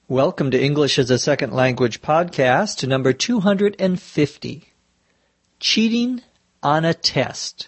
Welcome to English as a Second Language podcast, number 250. Cheating on a test.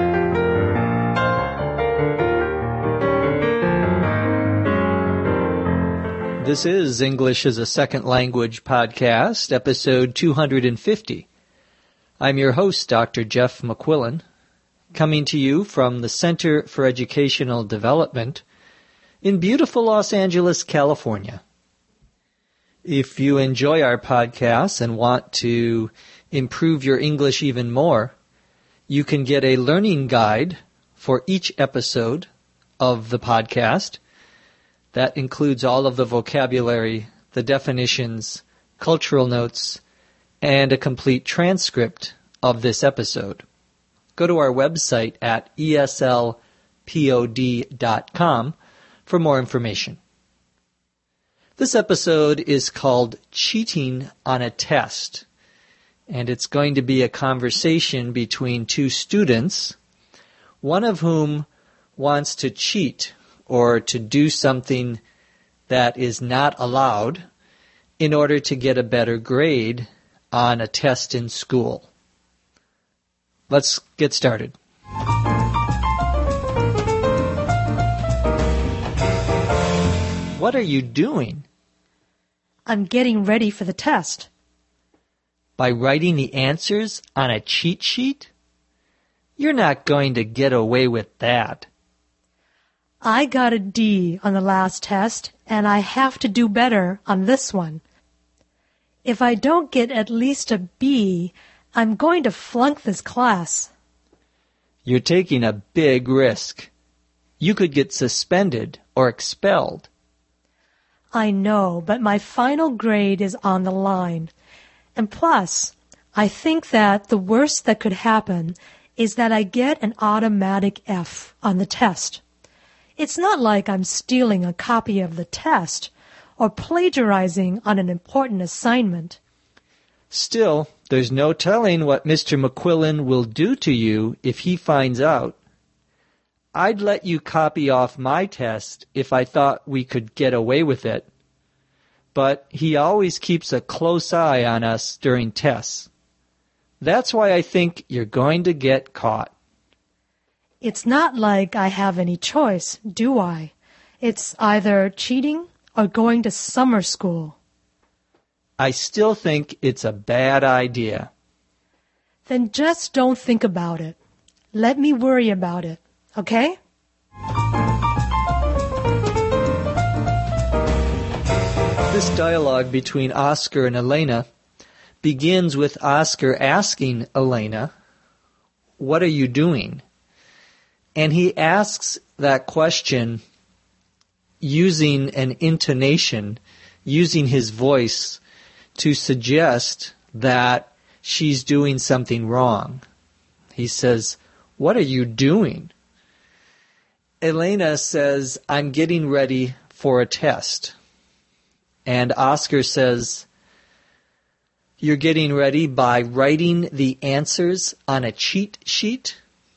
This is English as a Second Language podcast, episode 250. I'm your host, Dr. Jeff McQuillan, coming to you from the Center for Educational Development in beautiful Los Angeles, California. If you enjoy our podcasts and want to improve your English even more, you can get a learning guide for each episode of the podcast. That includes all of the vocabulary, the definitions, cultural notes, and a complete transcript of this episode. Go to our website at eslpod.com for more information. This episode is called Cheating on a Test, and it's going to be a conversation between two students, one of whom wants to cheat or to do something that is not allowed in order to get a better grade on a test in school. Let's get started. What are you doing? I'm getting ready for the test. By writing the answers on a cheat sheet? You're not going to get away with that. I got a D on the last test, and I have to do better on this one. If I don't get at least a B, I'm going to flunk this class. You're taking a big risk. You could get suspended or expelled. I know, but my final grade is on the line. And plus, I think that the worst that could happen is that I get an automatic F on the test. It's not like I'm stealing a copy of the test or plagiarizing on an important assignment. Still, there's no telling what Mr. McQuillan will do to you if he finds out. I'd let you copy off my test if I thought we could get away with it. But he always keeps a close eye on us during tests. That's why I think you're going to get caught. It's not like I have any choice, do I? It's either cheating or going to summer school. I still think it's a bad idea. Then just don't think about it. Let me worry about it, okay? This dialogue between Oscar and Elena begins with Oscar asking Elena, "What are you doing?" And he asks that question using an intonation, using his voice to suggest that she's doing something wrong. He says, "What are you doing?" Elena says, "I'm getting ready for a test." And Oscar says, "You're getting ready by writing the answers on a cheat sheet?"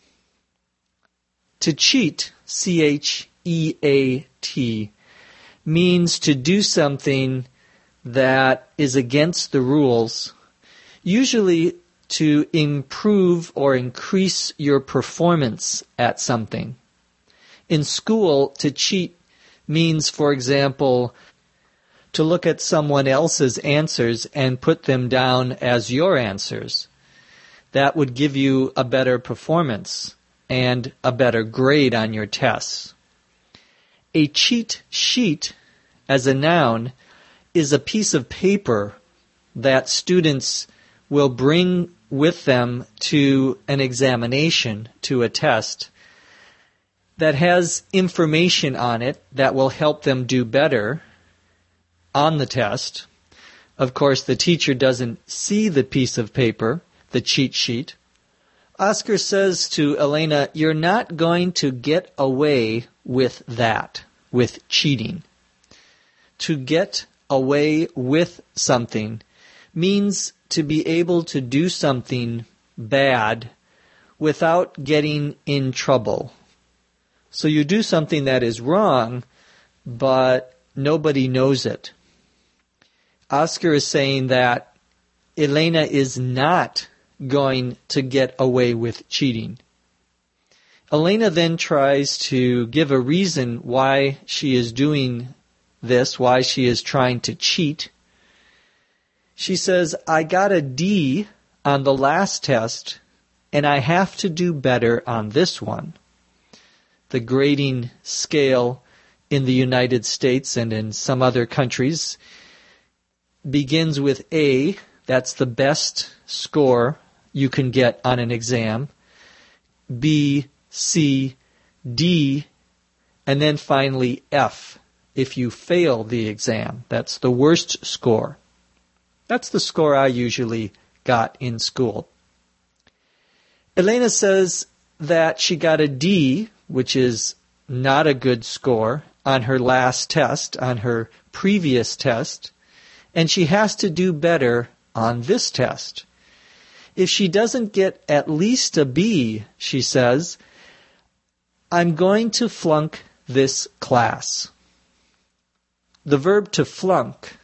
To cheat, C-H-E-A-T, means to do something that is against the rules, usually to improve or increase your performance at something. In school, to cheat means, for example, to look at someone else's answers and put them down as your answers. That would give you a better performance and a better grade on your tests. A cheat sheet, as a noun, is a piece of paper that students will bring with them to an examination, to a test, that has information on it that will help them do better on the test. Of course, the teacher doesn't see the piece of paper, the cheat sheet. Oscar says to Elena, "You're not going to get away with that, with cheating." To get away with something means to be able to do something bad without getting in trouble. So you do something that is wrong, but nobody knows it. Oscar is saying that Elena is not going to get away with cheating. Elena then tries to give a reason why she is doing this, why she is trying to cheat. She says, I got a D on the last test, and I have to do better on this one. The grading scale in the United States and in some other countries begins with A. That's the best score you can get on an exam. B, C, D, and then finally F if you fail the exam. That's the worst score. That's the score I usually got in school. Elena says that she got a D, which is not a good score, on her last test, on her previous test, and she has to do better on this test. If she doesn't get at least a B, she says, I'm going to flunk this class. The verb to flunk,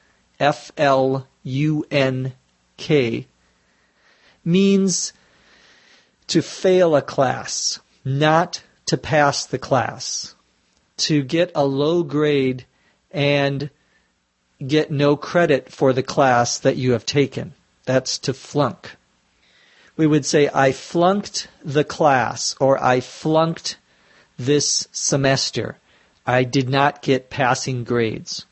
F-L-U-N-K, means to fail a class, not to pass the class, to get a low grade and get no credit for the class that you have taken. That's to flunk. We would say, I flunked the class, or I flunked this semester. I did not get passing grades.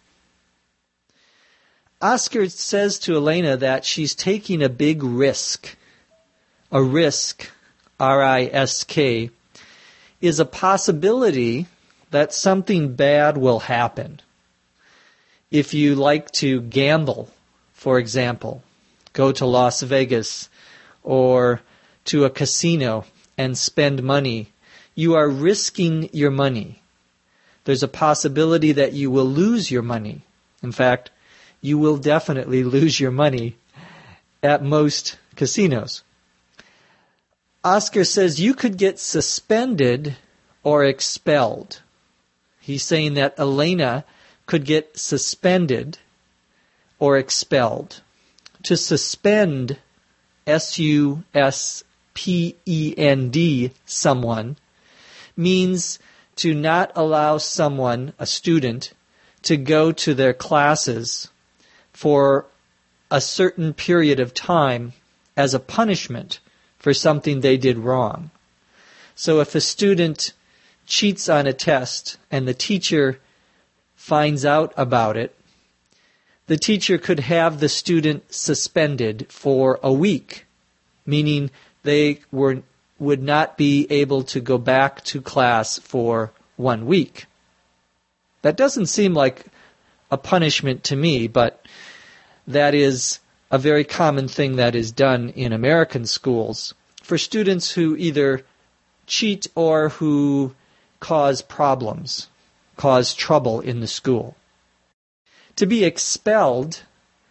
Oscar says to Elena that she's taking a big risk. A risk, R-I-S-K, is a possibility that something bad will happen. If you like to gamble, for example, go to Las Vegas or to a casino and spend money, you are risking your money. There's a possibility that you will lose your money. In fact, you will definitely lose your money at most casinos. Oscar says you could get suspended or expelled. He's saying that Elena could get suspended or expelled. To suspend, S-U-S-P-E-N-D, someone, means to not allow someone, a student, to go to their classes for a certain period of time as a punishment for something they did wrong. So if a student cheats on a test and the teacher finds out about it, the teacher could have the student suspended for a week, meaning they would not be able to go back to class for 1 week. That doesn't seem like a punishment to me, but that is a very common thing that is done in American schools for students who either cheat or who cause problems, cause trouble in the school. To be expelled,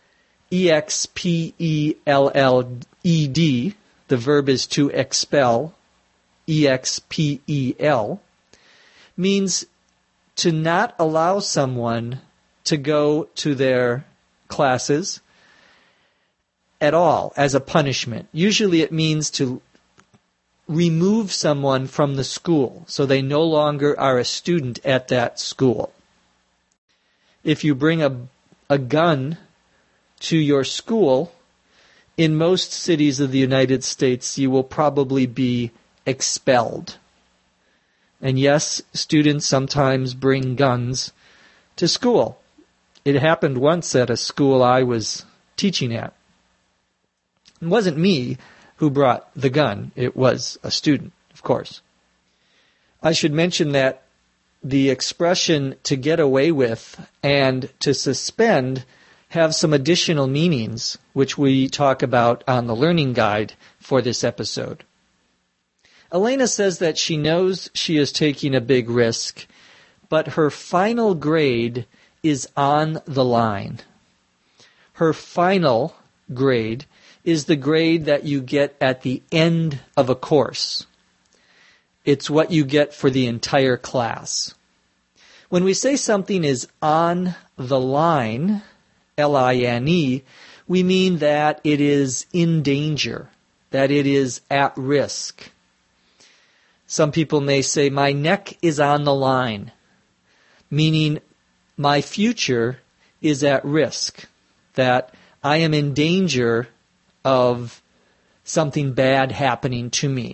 E-X-P-E-L-L-E-D, the verb is to expel, E-X-P-E-L, means to not allow someone to go to their classes at all as a punishment. Usually it means to remove someone from the school so they no longer are a student at that school. If you bring a gun to your school, in most cities of the United States, you will probably be expelled. And yes, students sometimes bring guns to school. It happened once at a school I was teaching at. It wasn't me who brought the gun. It was a student, of course. I should mention that the expression to get away with and to suspend have some additional meanings, which we talk about on the learning guide for this episode. Elena says that she knows she is taking a big risk, but her final grade is on the line. Her final grade is the grade that you get at the end of a course. It's what you get for the entire class. When we say something is on the line, L-I-N-E, we mean that it is in danger, that it is at risk. Some people may say, my neck is on the line, meaning my future is at risk, that I am in danger of something bad happening to me.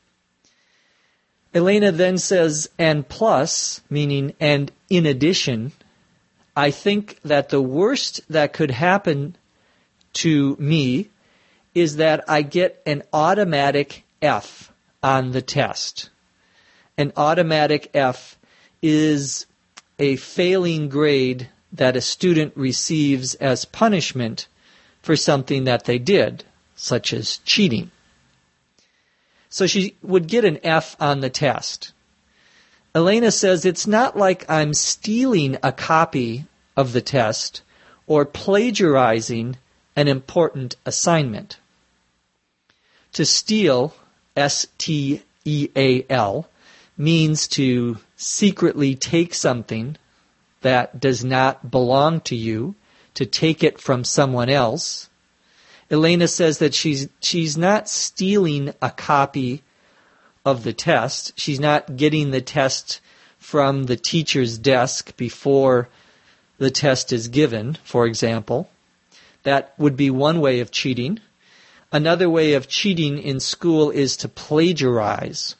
Elena then says, and plus, meaning and in addition, I think that the worst that could happen to me is that I get an automatic F on the test. An automatic F is a failing grade that a student receives as punishment for something that they did, such as cheating. So she would get an F on the test. Elena says it's not like I'm stealing a copy of the test or plagiarizing an important assignment. To steal, S-T-E-A-L, means to secretly take something that does not belong to you, to take it from someone else. Elena says that she's not stealing a copy of the test. She's not getting the test from the teacher's desk before the test is given, for example. That would be one way of cheating. Another way of cheating in school is to plagiarize.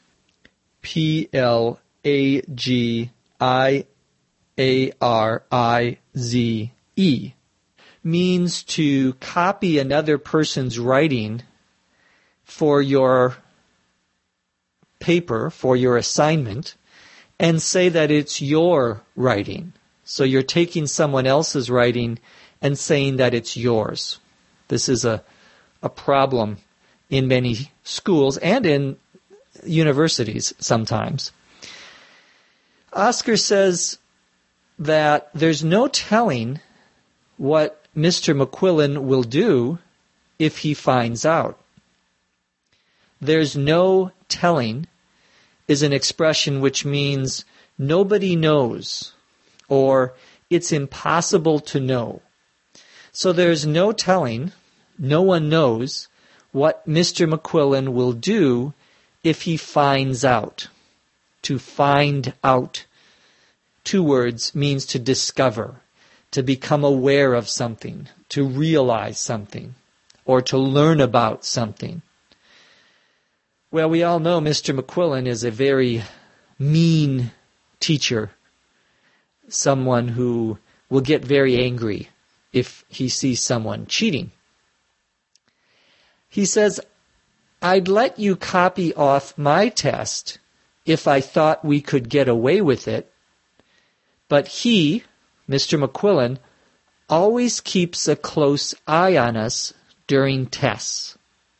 P-L-A-G-I-A-R-I-Z-E. Means to copy another person's writing for your paper, for your assignment, and say that it's your writing. So you're taking someone else's writing and saying that it's yours. This is a problem in many schools and in universities sometimes. Oscar says that there's no telling what Mr. McQuillan will do if he finds out. There's no telling is an expression which means nobody knows or it's impossible to know. So there's no telling, no one knows what Mr. McQuillan will do if he finds out. To find out, 2 words, means to discover, to become aware of something, to realize something, or to learn about something. Well, we all know Mr. McQuillan is a very mean teacher, someone who will get very angry if he sees someone cheating. He says, I'd let you copy off my test if I thought we could get away with it, but he, Mr. McQuillan, always keeps a close eye on us during tests.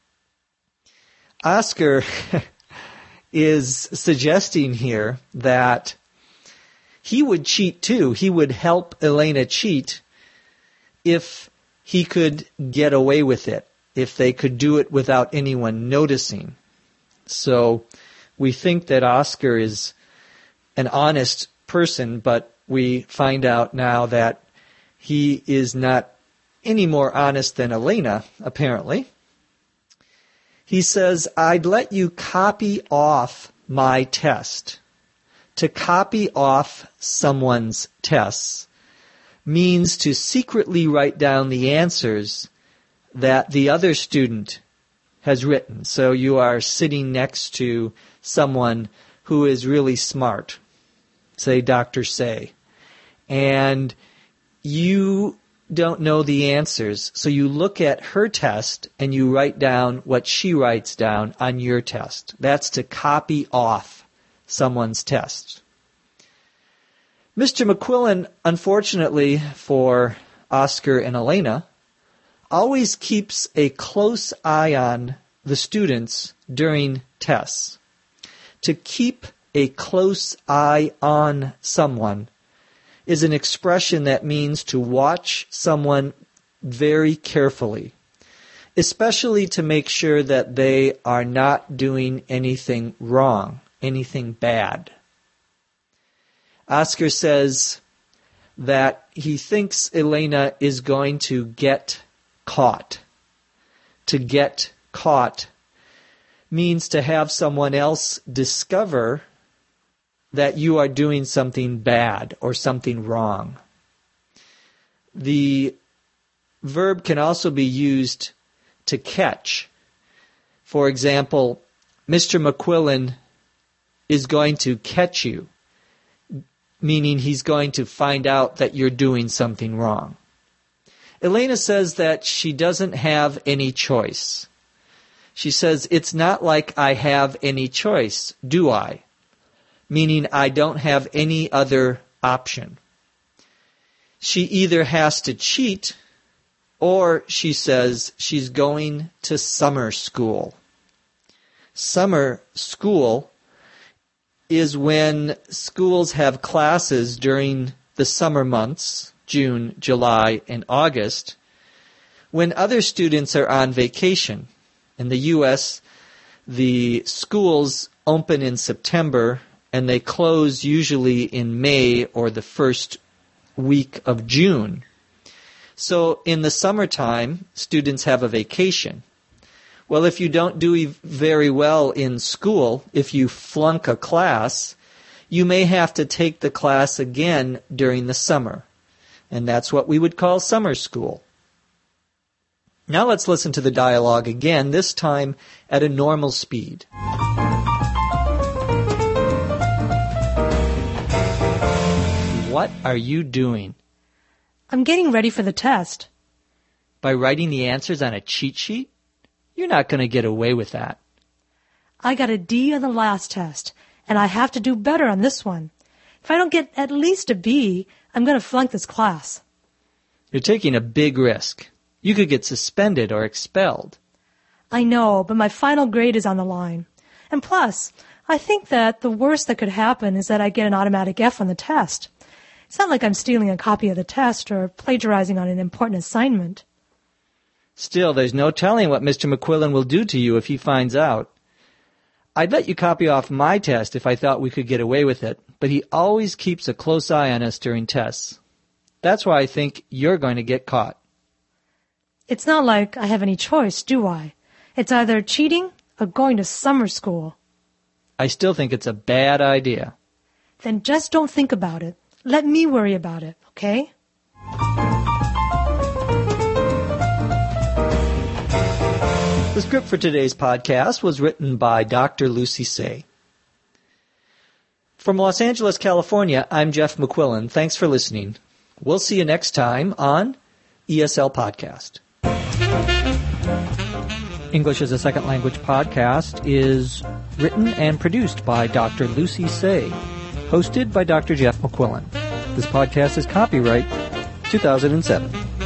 Oscar is suggesting here that he would cheat too. He would help Elena cheat if he could get away with it, if they could do it without anyone noticing. So we think that Oscar is an honest person, but we find out now that he is not any more honest than Elena, apparently. He says, I'd let you copy off my test. To copy off someone's tests means to secretly write down the answers that the other student has written. So you are sitting next to someone who is really smart, say Dr. Say, and you don't know the answers. So you look at her test and you write down what she writes down on your test. That's to copy off someone's test. Mr. McQuillan, unfortunately for Oscar and Elena, always keeps a close eye on the students during tests. To keep a close eye on someone is an expression that means to watch someone very carefully, especially to make sure that they are not doing anything wrong, anything bad. Oscar says, that he thinks Elena is going to get caught. To get caught means to have someone else discover that you are doing something bad or something wrong. The verb can also be used to catch. For example, Mr. McQuillan is going to catch you, meaning he's going to find out that you're doing something wrong. Elena says that she doesn't have any choice. She says, it's not like I have any choice, do I? Meaning I don't have any other option. She either has to cheat, or she says she's going to summer school. Summer school is when schools have classes during the summer months, June, July, and August, when other students are on vacation. In the U.S., the schools open in September and they close usually in May or the first week of June. So in the summertime, students have a vacation. Well, if you don't do very well in school, if you flunk a class, you may have to take the class again during the summer. And that's what we would call summer school. Now let's listen to the dialogue again, this time at a normal speed. What are you doing? I'm getting ready for the test. By writing the answers on a cheat sheet? You're not going to get away with that. I got a D on the last test, and I have to do better on this one. If I don't get at least a B, I'm going to flunk this class. You're taking a big risk. You could get suspended or expelled. I know, but my final grade is on the line. And plus, I think that the worst that could happen is that I get an automatic F on the test. It's not like I'm stealing a copy of the test or plagiarizing on an important assignment. Still, there's no telling what Mr. McQuillan will do to you if he finds out. I'd let you copy off my test if I thought we could get away with it, but he always keeps a close eye on us during tests. That's why I think you're going to get caught. It's not like I have any choice, do I? It's either cheating or going to summer school. I still think it's a bad idea. Then just don't think about it. Let me worry about it, okay? The script for today's podcast was written by Dr. Lucy Say. From Los Angeles, California, I'm Jeff McQuillan. Thanks for listening. We'll see you next time on ESL Podcast. English as a Second Language podcast is written and produced by Dr. Lucy Say, hosted by Dr. Jeff McQuillan. This podcast is copyright 2007.